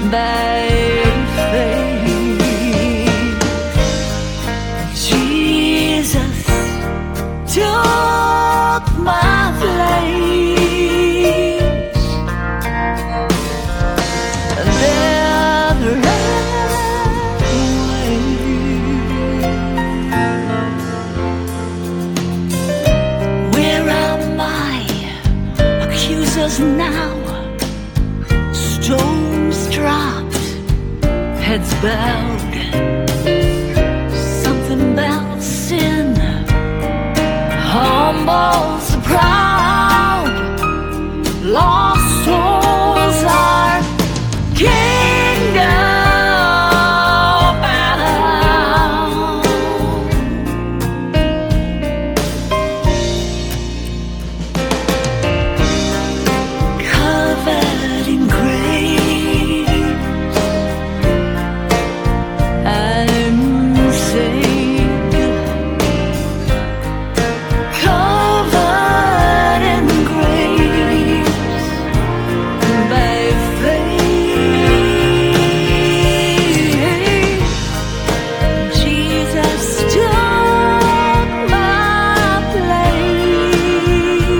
by faith. Jesus took my place, and there away. Where are my accusers now? Stones dropped, heads bowed. Something about sin humbles the proud. Lost souls are kingdom bound. Covered in grace, I'm saved. Covered in grace by faith. Jesus took my place.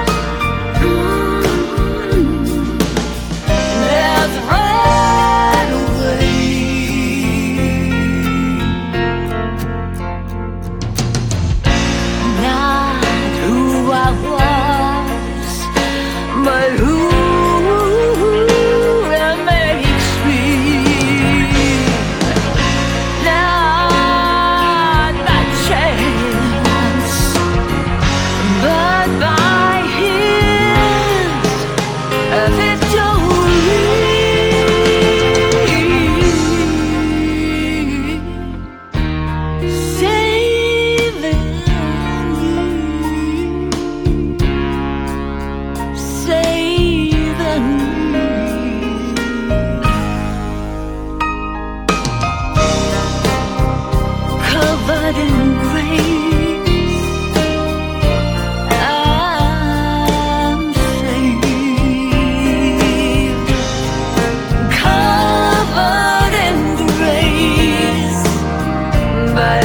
There's right away. Not who I was, but who makes me. Not by chance, but by His victory. Saving you, saving me. Covered in grace, I'm saved. Covered in grace by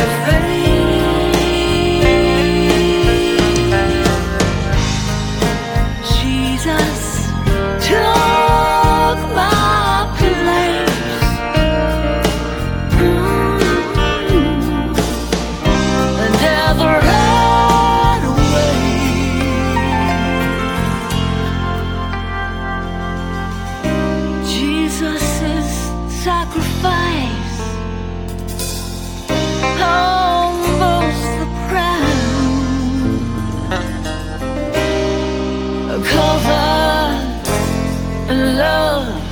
faith. Jesus took my place. And never ran away. Jesus' sacrifice humbles the proud. Covered in love